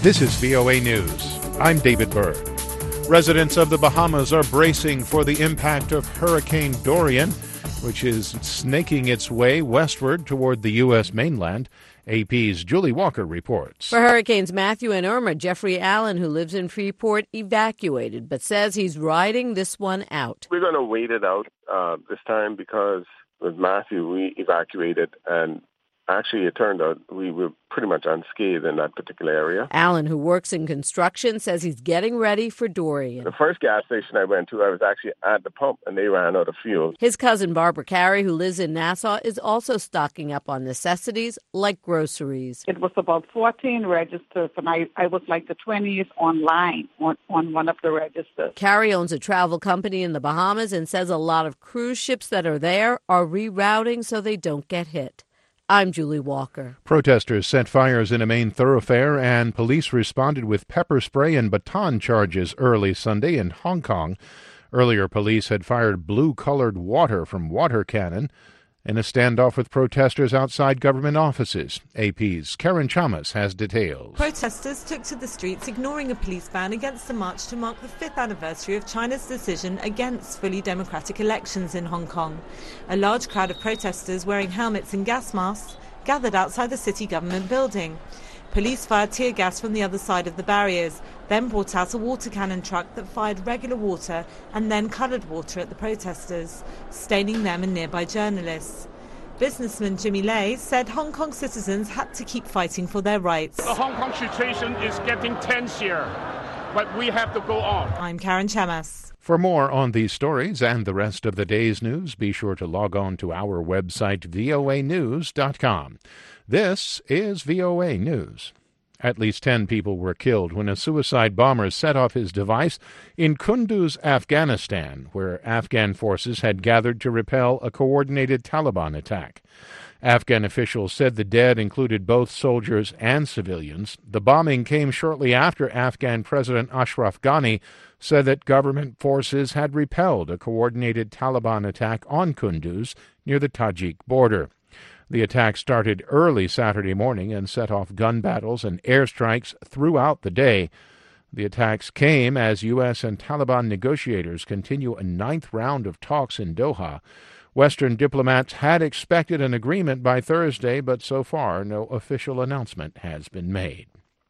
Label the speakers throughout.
Speaker 1: This is VOA News. I'm David Byrd. Residents of the Bahamas are bracing for the impact of Hurricane Dorian, which is snaking its way westward toward the U.S. mainland. AP's Julie Walker reports.
Speaker 2: For Hurricanes Matthew and Irma, Jeffrey Allen, who lives in Freeport, evacuated, but says he's riding this one out.
Speaker 3: We're going to wait it out this time because with Matthew, we evacuated, and actually it turned out we were pretty much unscathed in that particular area.
Speaker 2: Allen, who works in construction, says he's getting ready for Dorian.
Speaker 3: The first gas station I went to, I was actually at the pump, and they ran out of fuel.
Speaker 2: His cousin Barbara Carey, who lives in Nassau, is also stocking up on necessities like groceries.
Speaker 4: It was about 14 registers, and I was like the 20th online on one of the registers.
Speaker 2: Carey owns a travel company in the Bahamas and says a lot of cruise ships that are there are rerouting so they don't get hit. I'm Julie Walker.
Speaker 1: Protesters set fires in a main thoroughfare, and police responded with pepper spray and baton charges early Sunday in Hong Kong. Earlier, police had fired blue-colored water from water cannon in a standoff with protesters outside government offices. AP's Karen Chamas has details.
Speaker 5: Protesters took to the streets, ignoring a police ban against the march to mark the 5th anniversary of China's decision against fully democratic elections in Hong Kong. A large crowd of protesters wearing helmets and gas masks gathered outside the city government building. Police fired tear gas from the other side of the barriers, then brought out a water cannon truck that fired regular water and then coloured water at the protesters, staining them and nearby journalists. Businessman Jimmy Lai said Hong Kong citizens had to keep fighting for their rights.
Speaker 6: The Hong Kong situation is getting tense here, but we have to go on.
Speaker 5: I'm Karen Chamas.
Speaker 1: For more on these stories and the rest of the day's news, be sure to log on to our website, voanews.com. This is VOA News. At least 10 people were killed when a suicide bomber set off his device in Kunduz, Afghanistan, where Afghan forces had gathered to repel a coordinated Taliban attack. Afghan officials said the dead included both soldiers and civilians. The bombing came shortly after Afghan President Ashraf Ghani said that government forces had repelled a coordinated Taliban attack on Kunduz near the Tajik border. The attack started early Saturday morning and set off gun battles and airstrikes throughout the day. The attacks came as U.S. and Taliban negotiators continue a 9th round of talks in Doha. Western diplomats had expected an agreement by Thursday, but so far no official announcement has been made.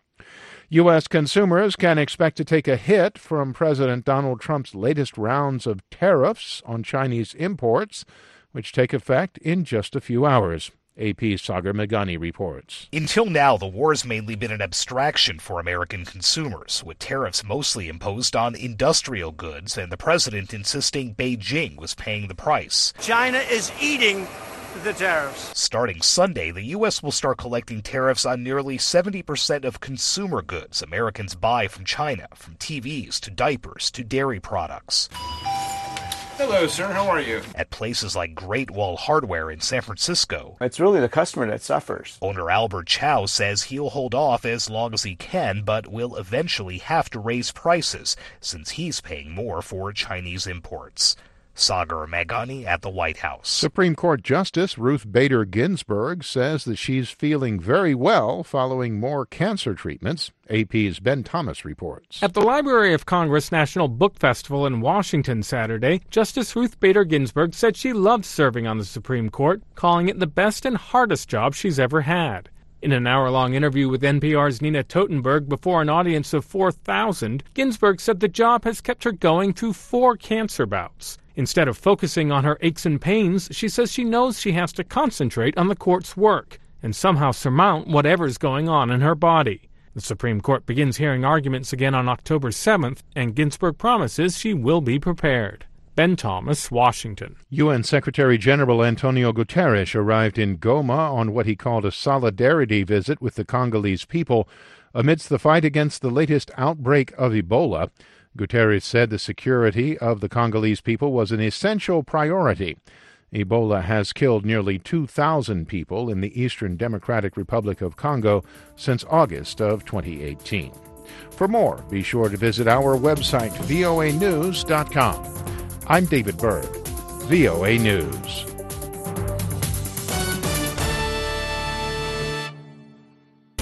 Speaker 1: U.S. consumers can expect to take a hit from President Donald Trump's latest rounds of tariffs on Chinese imports, which take effect in just a few hours. AP's Sagar Meghani reports.
Speaker 7: Until now, the war has mainly been an abstraction for American consumers, with tariffs mostly imposed on industrial goods and the president insisting Beijing was paying the price.
Speaker 8: China is eating the tariffs.
Speaker 7: Starting Sunday, the U.S. will start collecting tariffs on nearly 70% of consumer goods Americans buy from China, from TVs to diapers to dairy products.
Speaker 9: Hello, sir. How are you?
Speaker 7: At places like Great Wall Hardware in San Francisco,
Speaker 10: it's really the customer that suffers.
Speaker 7: Owner Albert Chow says he'll hold off as long as he can, but will eventually have to raise prices since he's paying more for Chinese imports. Sagar Meghani at the White House.
Speaker 1: Supreme Court Justice Ruth Bader Ginsburg says that she's feeling very well following more cancer treatments. AP's Ben Thomas reports.
Speaker 11: At the Library of Congress National Book Festival in Washington Saturday, Justice Ruth Bader Ginsburg said she loved serving on the Supreme Court, calling it the best and hardest job she's ever had. In an hour-long interview with NPR's Nina Totenberg before an audience of 4,000, Ginsburg said the job has kept her going through 4 cancer bouts. Instead of focusing on her aches and pains, she says she knows she has to concentrate on the court's work and somehow surmount whatever's going on in her body. The Supreme Court begins hearing arguments again on October 7th, and Ginsburg promises she will be prepared. Ben Thomas, Washington.
Speaker 1: UN Secretary General Antonio Guterres arrived in Goma on what he called a solidarity visit with the Congolese people amidst the fight against the latest outbreak of Ebola. Guterres said the security of the Congolese people was an essential priority. Ebola has killed nearly 2,000 people in the Eastern Democratic Republic of Congo since August of 2018. For more, be sure to visit our website, voanews.com. I'm David Byrd, VOA News.